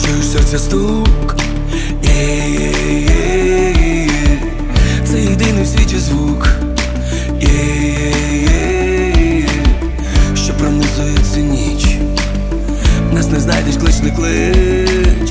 чуєш серця стук. Це єдиний в світі звук, що пронизує цю ніч. Нас не знайдеш, клич не клич.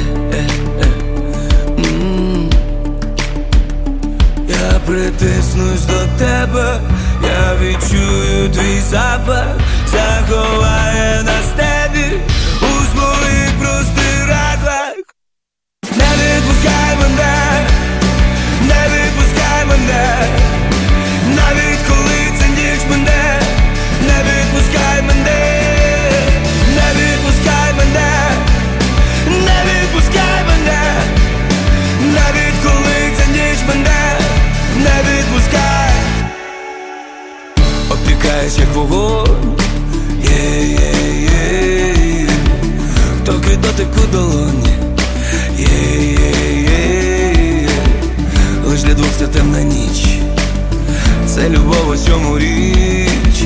Я притиснусь до тебе, я відчую твій запах, заховає нас тебе у своїх простирадлах. Не відпускай мене, не відпускай мене, навіть коли це ніч мене. Не відпускай мене, не відпускай мене, не відпускай мене, навіть коли це ніч мене. Не відпускай. Опікаєш як вогонь, тільки дотик у долоні, лиш для двох це темна ніч, це любов у цьому річ.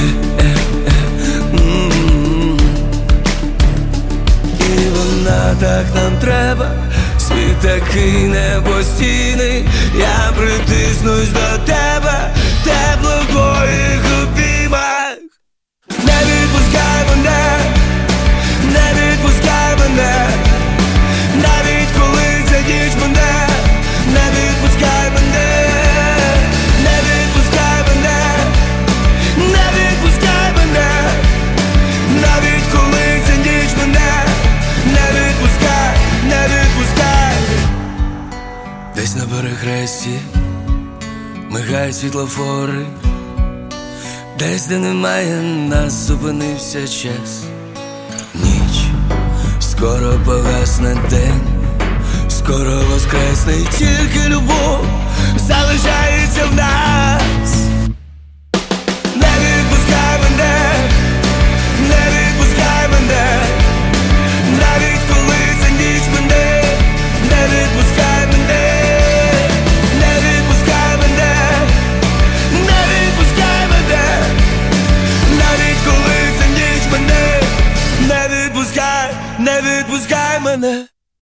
І вона так нам треба, світ такий непостійний. Я притиснусь до тебе, тепло в твоїх обіймах. Не відпускай мене, не відпускай мене, навіть коли це ніч мене. Не відпускай мене, не відпускай мене, не відпускай мене, навіть коли це ніч мене. Не відпускай, не відпускай. Десь на перехресті мигають світлофори, десь, де немає нас, зупинився час. Ніч, скоро погасне день, скоро воскресне, і тільки любов залишається в нас.